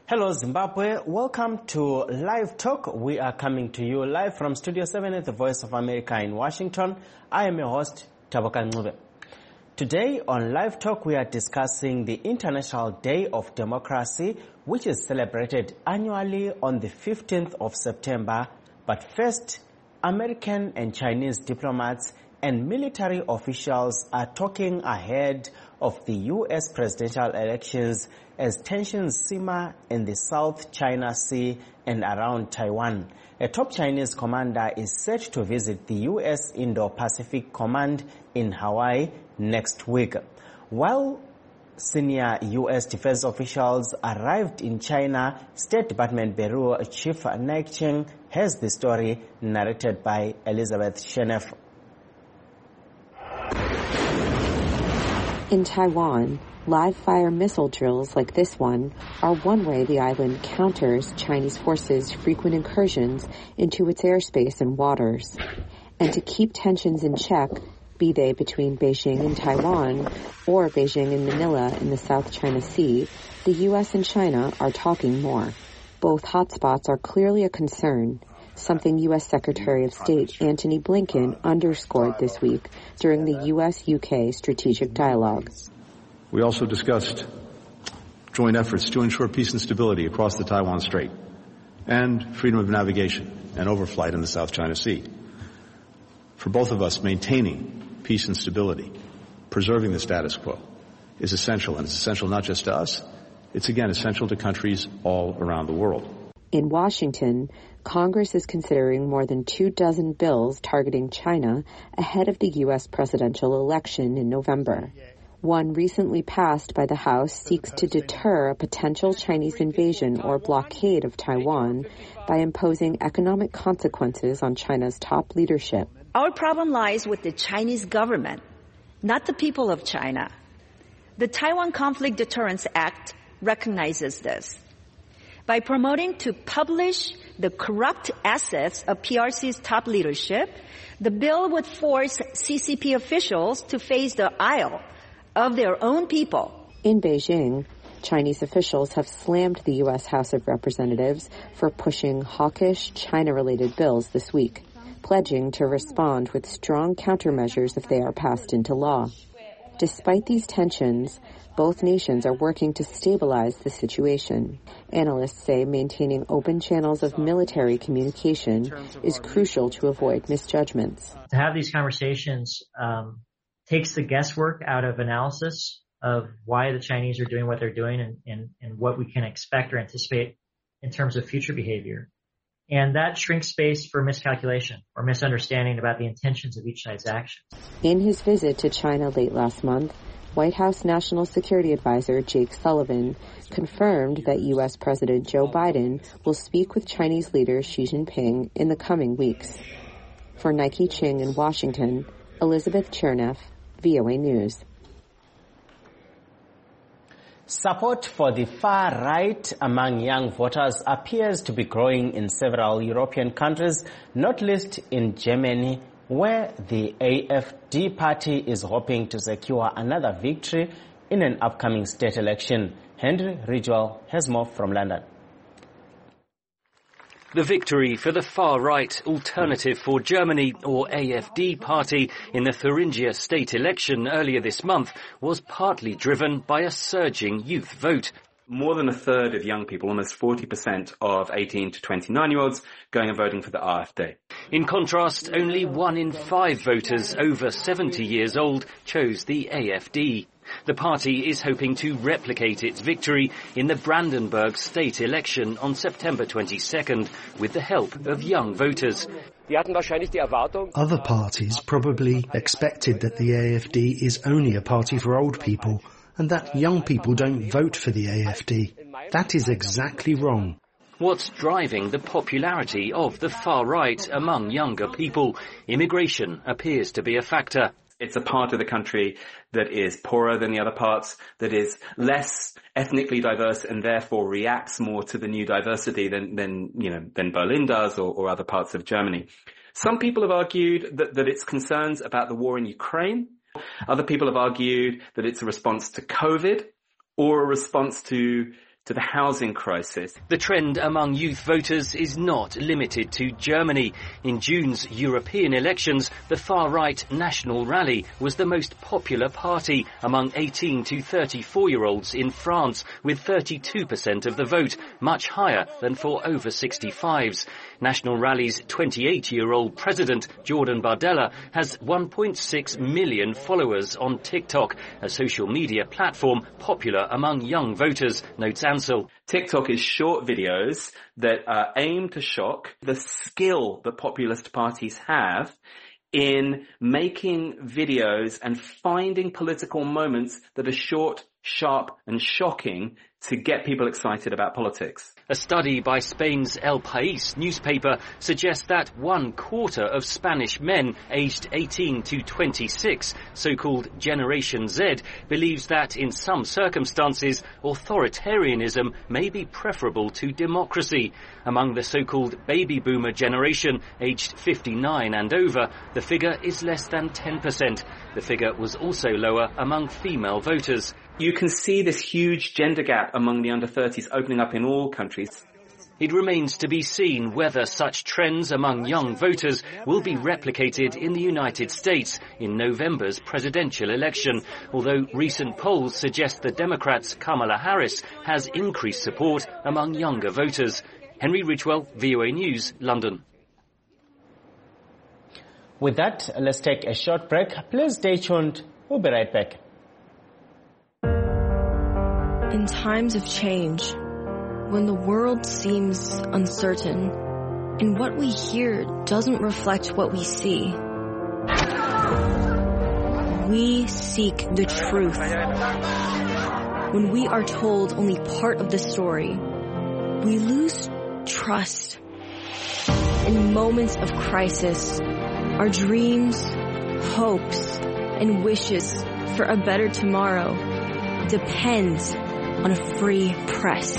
Hello Zimbabwe, welcome to Live Talk. We are coming to you live from Studio 7 at the Voice of America in Washington. I am your host, Taboka Ncube. Today on Live Talk we are discussing the International Day of Democracy, which is celebrated annually on the 15th of September. But first, American and Chinese diplomats and military officials are talking ahead of the U.S. presidential elections as tensions simmer in the South China Sea and around Taiwan. A top Chinese commander is set to visit the U.S. Indo-Pacific Command in Hawaii next week. While senior U.S. defense officials arrived in China, State Department Bureau Chief Naik Ching has the story narrated by Elizabeth Shenef. In Taiwan, live-fire missile drills like this one are one way the island counters Chinese forces' frequent incursions into its airspace and waters. And to keep tensions in check, be they between Beijing and Taiwan or Beijing and Manila in the South China Sea, the U.S. and China are talking more. Both hotspots are clearly a concern, something U.S. Secretary of State Antony Blinken underscored this week during the U.S.-UK strategic dialogue. We also discussed joint efforts to ensure peace and stability across the Taiwan Strait and freedom of navigation and overflight in the South China Sea. For both of us, maintaining peace and stability, preserving the status quo, is essential, and it's essential not just to us, it's again essential to countries all around the world. In Washington, Congress is considering more than 24 bills targeting China ahead of the U.S. presidential election in November. One recently passed by the House seeks to deter a potential Chinese invasion or blockade of Taiwan by imposing economic consequences on China's top leadership. Our problem lies with the Chinese government, not the people of China. The Taiwan Conflict Deterrence Act recognizes this. By promoting to publish the corrupt assets of PRC's top leadership, the bill would force CCP officials to face the ire of their own people. In Beijing, Chinese officials have slammed the U.S. House of Representatives for pushing hawkish China-related bills this week, pledging to respond with strong countermeasures if they are passed into law. Despite these tensions, both nations are working to stabilize the situation. Analysts say maintaining open channels of military communication is crucial to avoid misjudgments. To have these conversations takes the guesswork out of analysis of why the Chinese are doing what they're doing and what we can expect or anticipate in terms of future behavior. And that shrinks space for miscalculation or misunderstanding about the intentions of each side's actions. In his visit to China late last month, White House National Security Advisor Jake Sullivan confirmed that U.S. President Joe Biden will speak with Chinese leader Xi Jinping in the coming weeks. For Naik Ching in Washington, Elizabeth Cherneff, VOA News. Support for the far right among young voters appears to be growing in several European countries, not least in Germany, where the AfD party is hoping to secure another victory in an upcoming state election. Henry Ridgwell has more from London. The victory for the far-right Alternative for Germany, or AfD party, in the Thuringia state election earlier this month was partly driven by a surging youth vote. More than a third of young people, almost 40% of 18 to 29-year-olds, going and voting for the AfD. In contrast, only 1 in 5 voters over 70 years old chose the AfD. The party is hoping to replicate its victory in the Brandenburg state election on September 22nd with the help of young voters. Other parties probably expected that the AfD is only a party for old people and that young people don't vote for the AfD. That is exactly wrong. What's driving the popularity of the far right among younger people? Immigration appears to be a factor. It's a part of the country that is poorer than the other parts, that is less ethnically diverse and therefore reacts more to the new diversity than Berlin does or other parts of Germany. Some people have argued that it's concerns about the war in Ukraine. Other people have argued that it's a response to COVID or a response to to the housing crisis. The trend among youth voters is not limited to Germany. In June's European elections, the far-right National Rally was the most popular party among 18 to 34-year-olds in France, with 32% of the vote, much higher than for over 65s. National Rally's 28-year-old president, Jordan Bardella, has 1.6 million followers on TikTok, a social media platform popular among young voters, notes Ansel. TikTok is short videos that are aimed to shock. The skill that populist parties have in making videos and finding political moments that are short, sharp and shocking to get people excited about politics. A study by Spain's El País newspaper suggests that 1/4 of Spanish men aged 18 to 26, so-called Generation Z, believes that in some circumstances authoritarianism may be preferable to democracy. Among the so-called baby boomer generation, aged 59 and over, the figure is less than 10%. The figure was also lower among female voters. You can see this huge gender gap among the under-30s opening up in all countries. It remains to be seen whether such trends among young voters will be replicated in the United States in November's presidential election, although recent polls suggest the Democrats' Kamala Harris has increased support among younger voters. Henry Ridgewell, VOA News, London. With that, let's take a short break. Please stay tuned. We'll be right back. In times of change, when the world seems uncertain and what we hear doesn't reflect what we see, we seek the truth. When we are told only part of the story, we lose trust. In moments of crisis, our dreams, hopes, and wishes for a better tomorrow depends on a free press.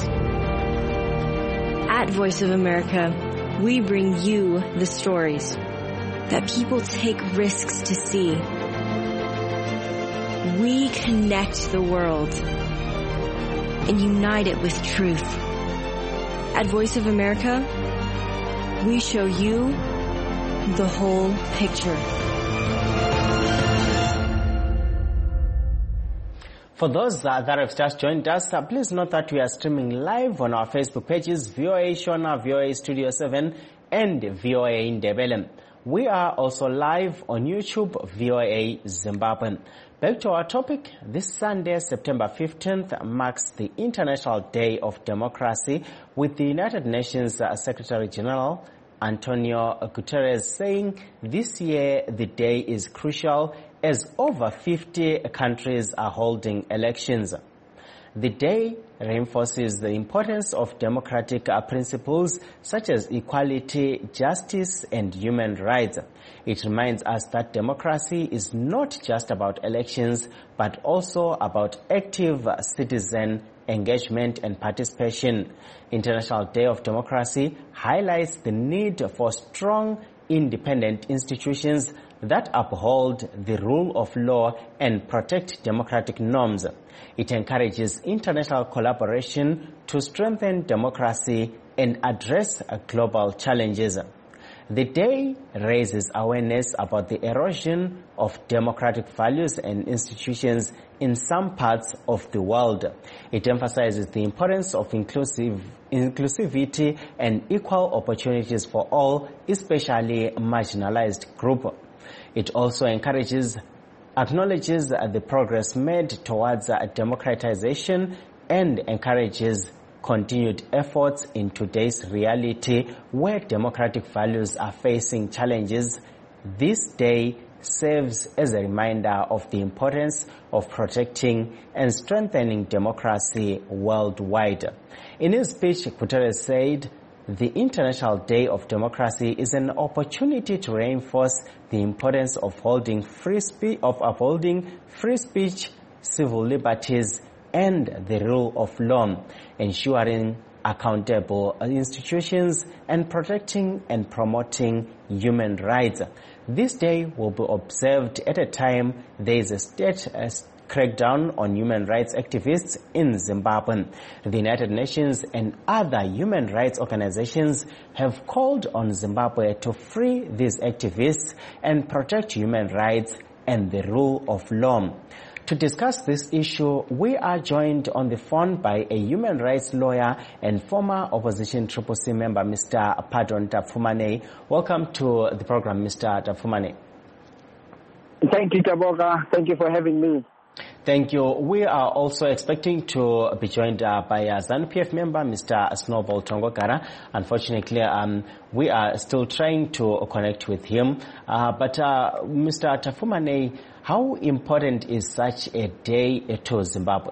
At Voice of America, we bring you the stories that people take risks to see. We connect the world and unite it with truth. At Voice of America, we show you the whole picture. For those that have just joined us, please note that we are streaming live on our Facebook pages, VOA Shona, VOA Studio 7, and VOA Ndebele. We are also live on YouTube, VOA Zimbabwe. Back to our topic, this Sunday, September 15th, marks the International Day of Democracy, with the United Nations Secretary General Antonio Guterres saying this year the day is crucial as over 50 countries are holding elections. The day reinforces the importance of democratic principles such as equality, justice, and human rights. It reminds us that democracy is not just about elections, but also about active citizen engagement and participation. International Day of Democracy highlights the need for strong, independent institutions that uphold the rule of law and protect democratic norms. It encourages international collaboration to strengthen democracy and address global challenges. The day raises awareness about the erosion of democratic values and institutions in some parts of the world. It emphasizes the importance of inclusivity and equal opportunities for all, especially marginalized groups. It also acknowledges the progress made towards democratization and encourages continued efforts in today's reality where democratic values are facing challenges. This day serves as a reminder of the importance of protecting and strengthening democracy worldwide. In his speech, Guterres said, "The International Day of Democracy is an opportunity to reinforce the importance of upholding free speech, civil liberties, and the rule of law, ensuring accountable institutions, and protecting and promoting human rights." This day will be observed at a time there is a crackdown on human rights activists in Zimbabwe. The United Nations and other human rights organizations have called on Zimbabwe to free these activists and protect human rights and the rule of law. To discuss this issue, we are joined on the phone by a human rights lawyer and former opposition Triple C member, Mr. Pardon Tafumane. Welcome to the program, Mr. Tafumane. Thank you, Taboga. Thank you for having me. Thank you. We are also expecting to be joined by a ZANU-PF member, Mr. Snowball Tongokara. Unfortunately, we are still trying to connect with him. But Mr. Tafumane, how important is such a day to Zimbabwe?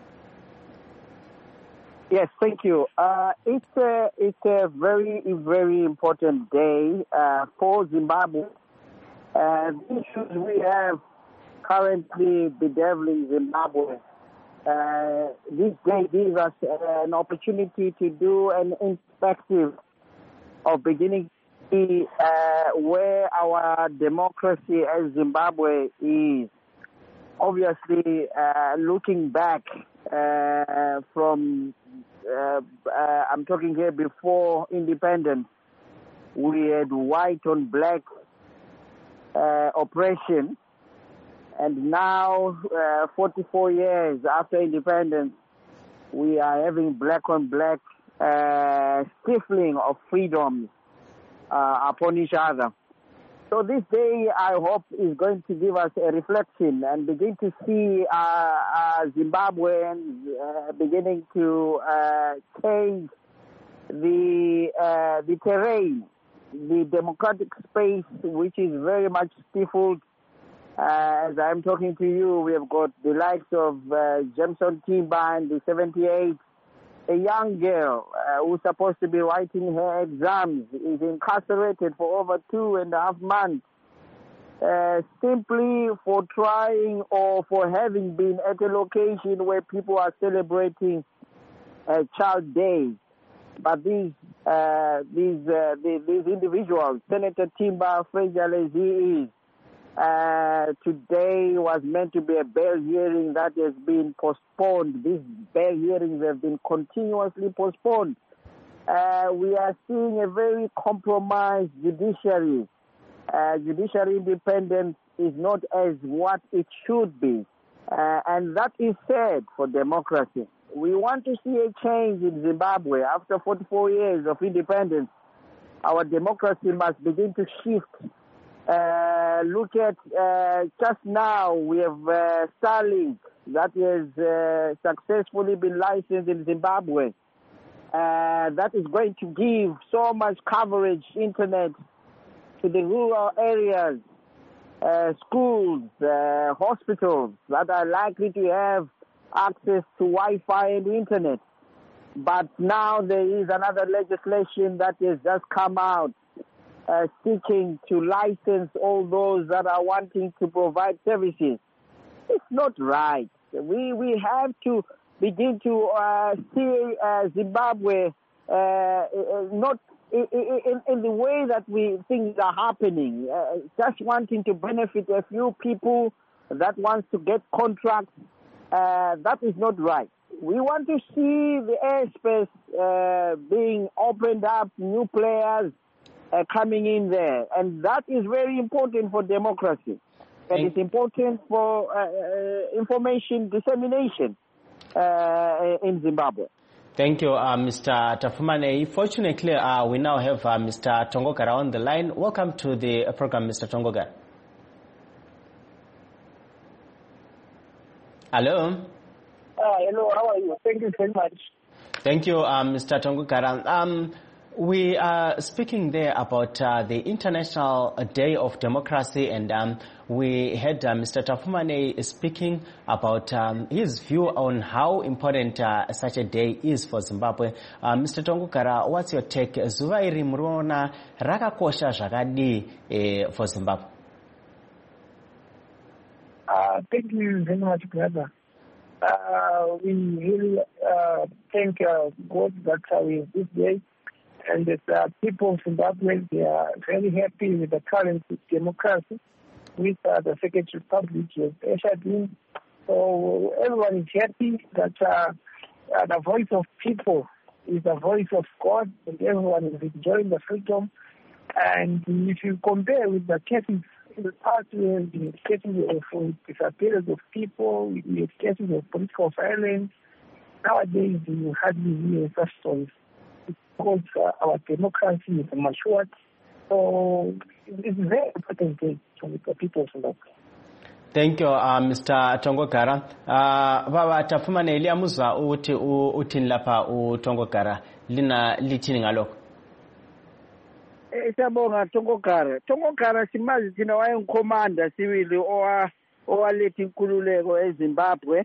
Yes, thank you. It's a very, very important day for Zimbabwe. The issues we have currently bedeviling Zimbabwe. This day gives us an opportunity to do an introspective of beginning to see where our democracy as Zimbabwe is. Obviously, looking back from, I'm talking here before independence, we had white on black oppression. And now, 44 years after independence, we are having black on black stifling of freedoms upon each other. So this day, I hope, is going to give us a reflection and begin to see Zimbabweans beginning to change the terrain, the democratic space, which is very much stifled. As I'm talking to you, we have got the likes of Jameson Timber and the 78, a young girl who's supposed to be writing her exams, is incarcerated for over 2.5 months, simply for trying or for having been at a location where people are celebrating Child Day. But these individuals, Senator Timber, Fraser Lazy, today was meant to be a bail hearing that has been postponed. These bail hearings have been continuously postponed. We are seeing a very compromised judiciary. Judiciary independence is not as what it should be. And that is sad for democracy. We want to see a change in Zimbabwe. After 44 years of independence, our democracy must begin to shift. Look at just now we have Starlink that has successfully been licensed in Zimbabwe. That is going to give so much coverage, internet, to the rural areas, schools, hospitals that are likely to have access to Wi-Fi and internet. But now there is another legislation that has just come out seeking to license all those that are wanting to provide services. It's not right. We have to begin to see Zimbabwe not in the way that things are happening, just wanting to benefit a few people that wants to get contracts. That is not right. We want to see the airspace being opened up, new players coming in there. And that is very important for democracy. And it's important for information dissemination in Zimbabwe. Thank you, Mr. Tafumane. Fortunately, we now have Mr. Tongokara on the line. Welcome to the program, Mr. Tongokara. Hello. Hello, how are you? Thank you very much. Thank you, Mr. Tongokara. We are speaking there about the International Day of Democracy, and we had Mr. Tafumane speaking about his view on how important such a day is for Zimbabwe. Mr. Tongokara, what's your take? Zuva iri muriona rakakosha zvakadii for Zimbabwe? Thank you very much, brother. We really thank God that we have this day. And the people of Zimbabwe, they are very happy with the current democracy, with the Second Republic has ushered in So everyone is happy that the voice of people is the voice of God, and everyone is enjoying the freedom. And if you compare with the cases in the past, we have cases of disappearance of people, we have cases of political violence. Nowadays, you hardly hear such stories because our democracy is matured. So it's very important day for the people of Zimbabwe. Thank you, Mr. Tongogara. Baba tafumane iliamuzwa uthini lapha uTongogara lina lithini ngalokho? Siyabonga Tongogara simazi thina wayengikhomanda sibili owaletha inkululeko eZimbabwe.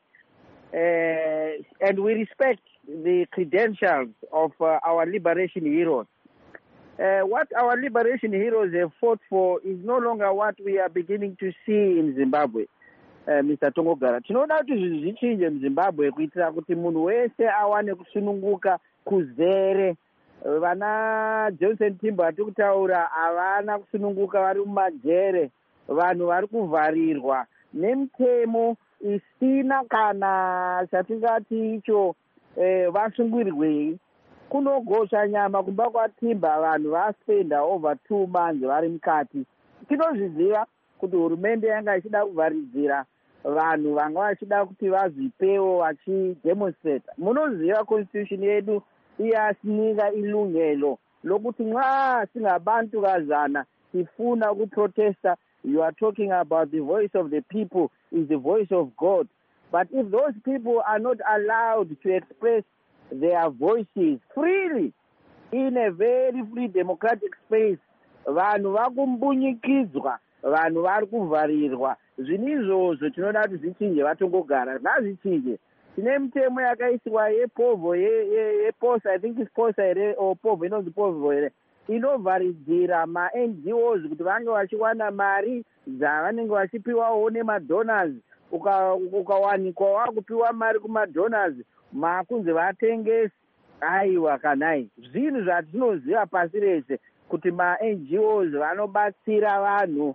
And we respect the credentials of our liberation heroes. What our liberation heroes have fought for is no longer what we are beginning to see in Zimbabwe, Mr. Tongogara. Tinoda kuti zvinhu zvichinje muZimbabwe kuitira kuti munhu wese awane kusununguka kuzere. Vana Johnson Timbo ati kutaura havana kusununguka vari mumajere, vanhu vari kuvharirwa nemitemo isina kana chatingati icho vasungirwei. Kunogosha nyama kumba kwaTimba vanhu vaspenda over 2 months vari mukati. Tinozviziva kuti hurumende yanga ichida kuvharidzira vanhu vanga vachida kuti vazvipewo vachidemonstrate. Munoziva constitution yedu iyasinika ilungelo lokuti nxa singabantu kazana sifuna ukuprotesta, you are talking about the voice of the people is the voice of God. But if those people are not allowed to express their voices freely in a very free democratic space, vanhu vakumbunyikidzwa, vanhu vari kuvharirwa. Zvinhu izvozvo tinoda kuti zvichinje vatongogara, ngazvichinje. Tine mitemo yakaiswa yepovo yeposa, I think it's posa here or povo inonzi povo here, inovharidzira ma-NGOs kuti vange vachiwana mari dzavanenge vachipiwawo nemadonors. Ukawanikwa wakupiwa mari kumadonors makunzi vatengesi. Aiwa kanai, zvinhu zvatinoziva pasi rese kuti ma-NGOs vanobatsira vanhu.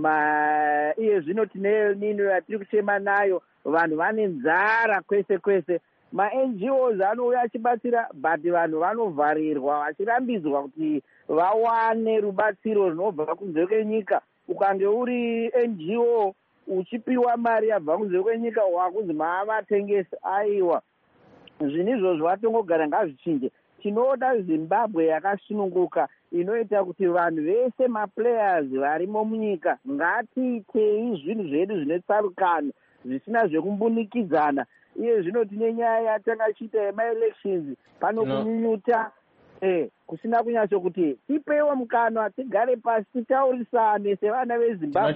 Iye zvino tine nino yatiri kuchema nayo, vanhu vane nzara kwese kwese. Ma-NGOs anouya achibatsira, but vanhu vanovharirwa vachirambidzwa kuti vawane rubatsiro runobva kunze kwenyika. Ukange uri NGO uchipiwa mari yabva kunze kwenyika wakunzi maavatengesi. Aiwa, zvinhu izvozvo vatongogara ngazvichinje. Tinoda Zimbabwe yakasununguka inoita kuti vanhu vese maplayers varimo munyika ngatiitei zvinhu zvedu zvine tsarukano zvisina zvekumbunikidzana. Iye zvino tine nyaya yatakachiita yema-elections pano kunyunyuta, kusina kunyatso kuti tipewo mukana tigare pasi titaurisane sevana veZimbabwe.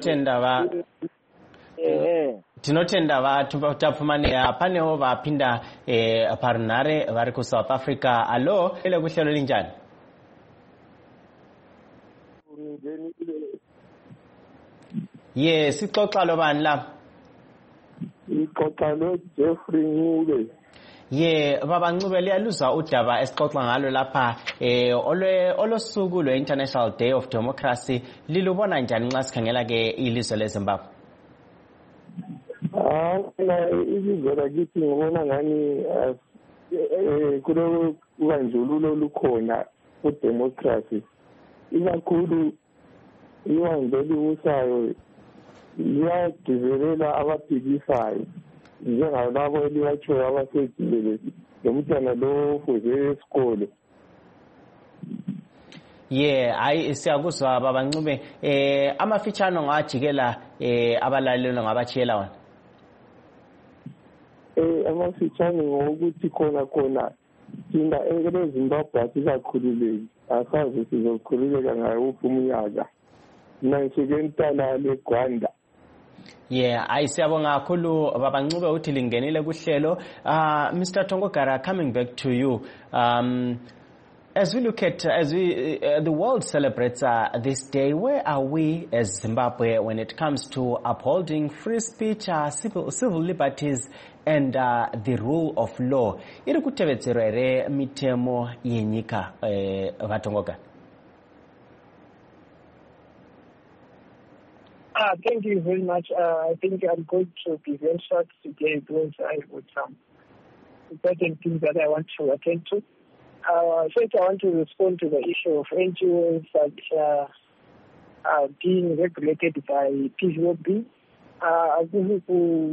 Tinotenda vatapfumaneya panewo vapinda parunhare vari kuSouth Africa. Allo, ile kuhlelo linjani? Yes, sixoxa lo bani la? Ixoxa lo Jeffrey Ncube. Baba Ncube, liyaluza udaba esixoxa ngalo lapha olosuku lwe-International Day of Democracy. Lilubona njani nxa sikhangela ke ilizwe leZimbabwe? Ilizwe lakithi ngibona ngani kulo ubandlululo olukhona kudemocracy, ikakhulu iwandle elibusayo liyadizelela abaphikisayo njengalabo elibatshoyo abasejele lomntwana lo ofuze esikole. Hayi siyakuzwa Baba Ncube. Amafitshano ngawajikela abalaleli ngabachiyela wona. Amafitshane ngokuthi khona thina eZimbabwe asikakhululeki, asazi sizokhululeka ngawuphi umnyaka. Mina ngisuke entala leGwanda. Hayi siyabonga kakhulu Baba Ncube uthi lingenile kuhlelo. Mr. Tongogara, coming back to you. As we look at, the world celebrates this day, where are we as Zimbabwe when it comes to upholding free speech, civil liberties, and the rule of law? Iri kutevedzerwa ere mitemo yenyika Vatongogara? Thank you very much. I think I'm going to be very short today because I have some important things that I want to attend to. First, I want to respond to the issue of NGOs that are being regulated by PVOB. Even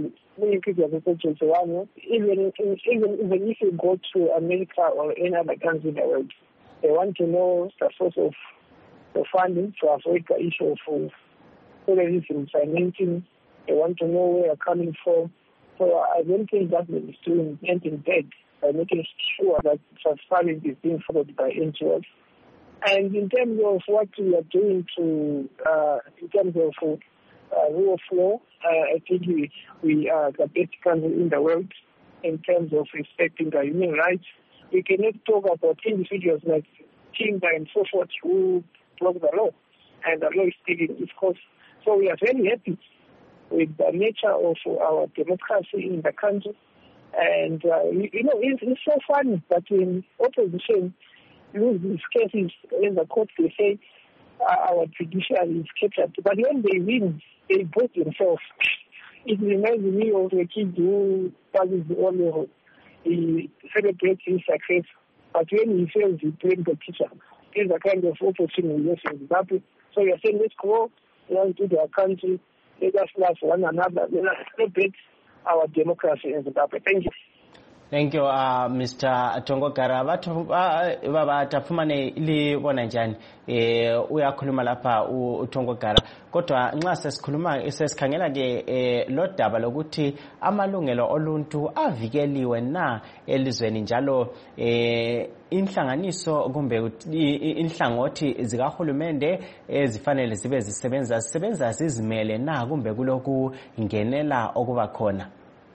if you go to America or any other country in the world, they want to know the source of the funding to avoid the issue of terrorism financing. They want to know where you're coming from. So I don't think government is doing anything bad by making sure that transparency is being followed by NGOs. And in terms of what we are doing in terms of rule of law, I think we are the best country in the world in terms of respecting the human rights. We cannot talk about individuals like Timber and so forth who broke the law, and the law is taking its course. So we are very happy with the nature of our democracy in the country. And, it's so funny that when opposition lose these cases in the court, they say our judiciary is captured. But when they win, they break themselves. It reminds me of a kid who passes the O-level. He celebrates his success, but when he fails, he blames the teacher. This is the kind of opportunity we have in Zimbabwe. So we are saying, let's go to their country, let us love one another, let us celebrate our democracy in Zimbabwe. Thank you. Thank you, Mr. Tongogara. Baba tafumane ili bona njani uyakhuluma lapha uTongogara. Kodwa nxa sesikhangela ke lo daba lokuthi amalungelo oluntu avikeliwe na elizweni njalo inhlanganiso kumbe inhlangothi zikahulumende ezifanele zibe zisebenza zizimele na kumbe kuloku ngenela okuba khona.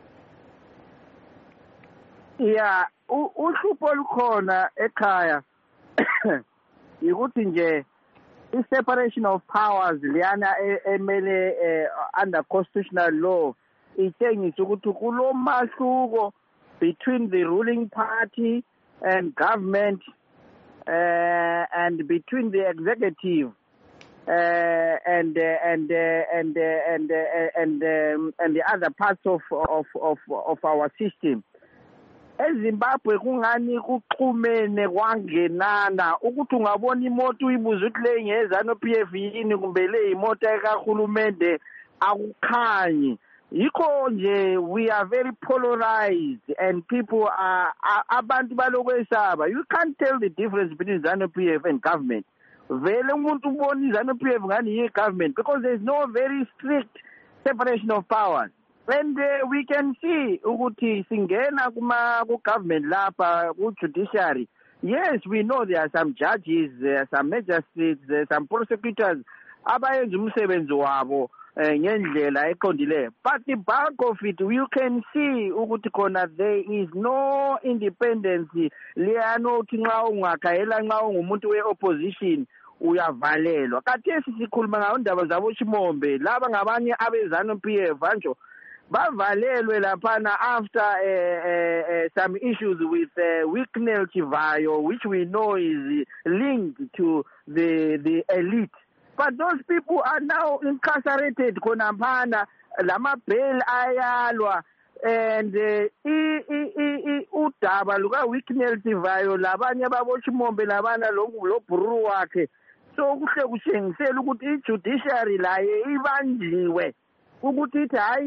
Yeah, uhlupho olukhona ekhaya ukuthi nje i-separation of powers liyana emele under constitutional law itshengisa ukuthi kulomahluko between the ruling party and government and between the executive and the other parts of our system. eZimbabwe kungani kuxhumene kwangenana ukuthi ungabona imoto uyibuza ukuthi le ngezanu-PF yini kumbe le imoto ekahulumende akukhanyi. Yikho nje we are very polarized and people are abantu balokwesaba. You can't tell the difference between ZANU-PF and government. Vele umuntu ubona iZANU-PF ngani yi-government because there is no very strict separation of powers. And we can see ukuthi singena ku-government lapha ku-judiciary. Yes, we know there are some judges, some magistrates, some prosecutors abayenza umsebenzi wabo ngendlela eqondileyo. But the bulk of it, you can see ukuthi khona there is no independence. Liyano uthi nxa ungakhayela nxa ungumuntu we-opposition uyavalelwa. Khathesi sikhuluma ngayo indaba zabo Chimombe laba ngabanye abeZANU-PF anjo bavalelwe laphana after some issues with Wicknell Chivayo, which we know is linked to the elite. But those people are now incarcerated konaphana lama bail ayalwa and udaba luka Wicknell Chivayo labanye babo Chimombe labana lo bhuru wakhe. So kuhle kushengisela ukuthi i-judiciary laye ibanjiwe. You can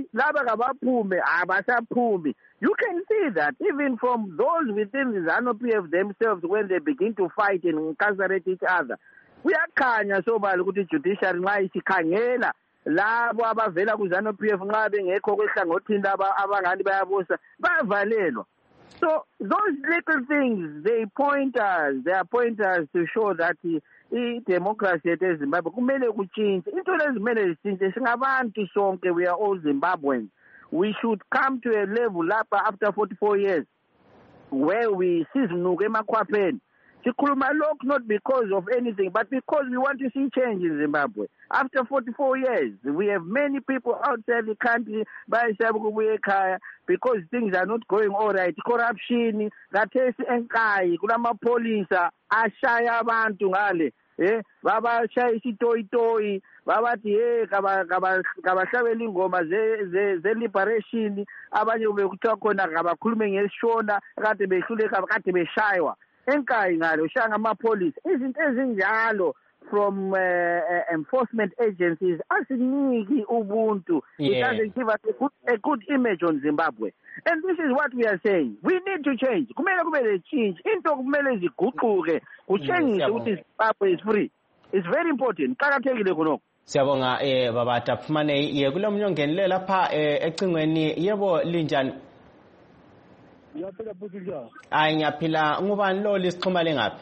see that even from those within the ZANU-PF themselves when they begin to fight and incarcerate each other. We are kanya so bali ukuthi judiciary nxa isikhangela labo abavela ku ZANU-PF nxa bengekho kwehlangothini laba abangani bayabusa bayavalelwa. So those little things they are pointers to show that i-democracy yethu eZimbabwe kumele kutshintshe. Into lezimele zitshintshe singabantu sonke, we are all Zimbabweans. We should come to a level lapha after 44 years where we sizinuke emakhwapheni. Sikhuluma lokhu not because of anything but because we want to see change in Zimbabwe. After 44 years, we have many people outside the country because things are not going all right. Corruption, khathesi enkayi kulamapolisa ashaya abantu ngale. babashayisa itoyi babathi kabahlabela ingoma ze-liberation, abanye bekuthiwa khona kabakhulume ngesishona kade behluleka kade beshaywa enkayi ngalo shaya ngamapolisa. Izinto ezinjalo from enforcement agencies asiniki ubuntu. It doesn't give us a good image on Zimbabwe. And this is what we are saying. We need to change. Kumele change. Into kumele ziguquke. Kuchange ukuthi Zimbabwe is free. It's very important. Qakathekile khonokho. Siyabonga baba Tafumane kule mnyongenile lapha ecingweni yebo linjani? Ngiyaphila futhi njalo. Ngiyaphila ngubani lo lisixhuma lengaphi?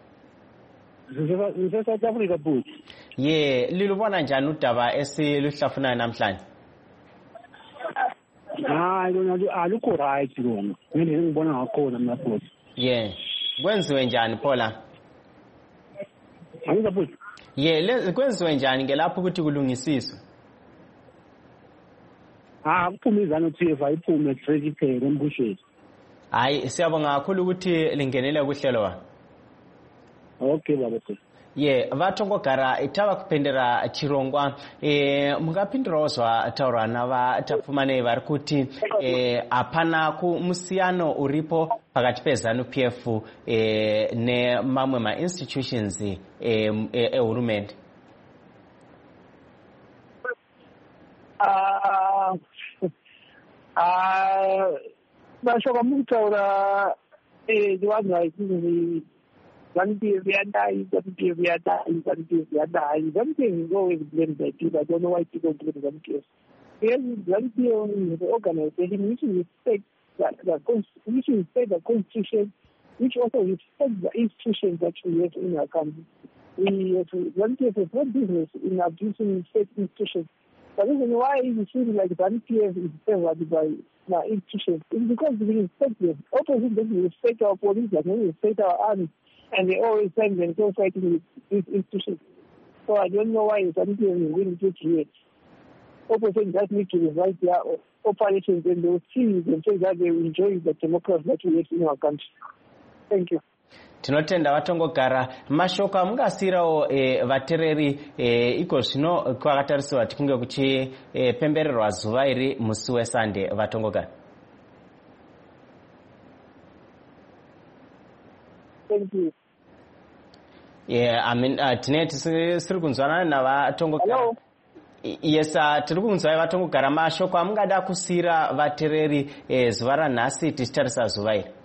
South Africa futhi. Lilubona njani udaba esiluhlafunayo namhlanje? Hayi alukho right lona. Ngendlela ngibona ngakhona mina futhi. Kwenziwe njani Paula? Angiza futhi. Kwenziwe njani ngelapho ukuthi kulungisiswe? Kuphume izano TF ayiphume straight iphele embusheni. Hayi siyabonga kakhulu ukuthi lingenele kuhlelo wa. Okay baba. Vatongogara itava kupendera chirongwa mungapindirozwa taurana vatapfumane vari kuti hapana kumusiyano uripo pakati peZANU-PF nemamwe ma-institutions ehurumende. Bashoka mukutaura ndiwanzi ZANU-PF yadai, ZANU-PF is always blamed by people. I don't know why people blame ZANU-PF. Yes, ZANU-PF is an organization which respects the constitution, which also respects the institutions that we have in our country. ZANU-PF has no business in abusing state institutions. The reason why it seems like ZANU-PF is favored by institutions is because we respect them. Opposition doesn't respect our police, doesn't respect our army. And they always send themselves fighting with these institutions. So I don't know why ZANU-PF is willing to create. Opposition just need to revise their operations and they will see themselves that they will enjoy the democracy that we have in our country. Thank you. Tinotenda vatongogara mashoko amungasirawo vatereri iko zvino kwakatarisirwa tikunge kuchipembererwa zuva iri musi weSunday vatongogara. Thank you. Tine tisiri kunzwanana navatongogara. Yes, tiri kunzwa vatongogara mashoko amungada kusira vatereri zuva ranhasi tichitarisa zuva iri.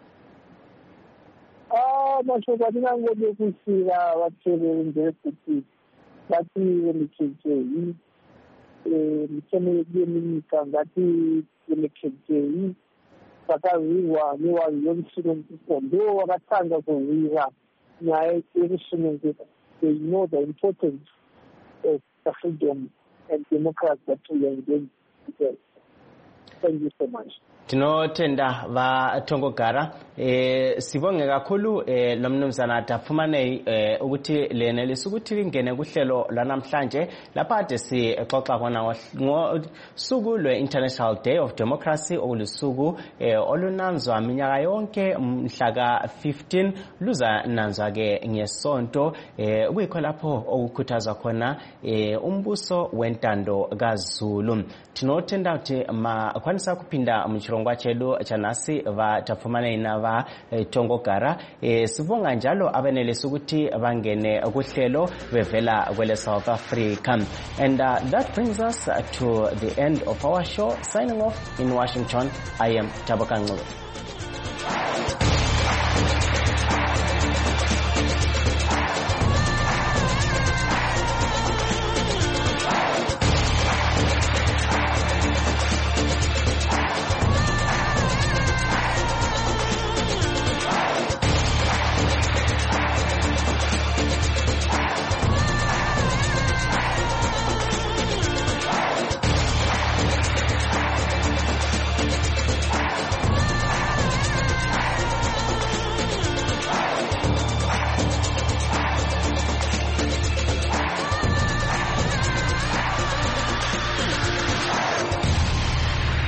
Mashoko atinangode kusira vatereri ndeyekuti ngatilemekedzei mitemo yedu yemunyika ngatilemekedzei vakahwirwa nevanhu vemusununguko ndo vakatanga kuhwira nyaya yemusununguko. They know the importance of the freedom and democracy that we are enjoying today. Thank you so much. Tinotenda vatongogara sibonge kakhulu lomnumzana Tafumane ukuthi lenelisa ukuthi lingene kuhlelo lwanamhlanje lapha ade sixoxa khona ngosuku lwe-International Day of Democracy olusuku olunanzwa minyaka yonke mhla ka-15 luzananzwa ke ngesonto kuyikho lapho okukhuthazwa khona umbuso wentando kaZulu. Tinotenda ukuthi makwanisa kuphinda mchirongwa chedu chanasi vatapfumane na vatongogara sibonga njalo abenelisa ukuthi bangene kuhlelo bevela kwele South Africa. And that brings us to the end of our show. Signing off in Washington, I am Thaboka Ncube.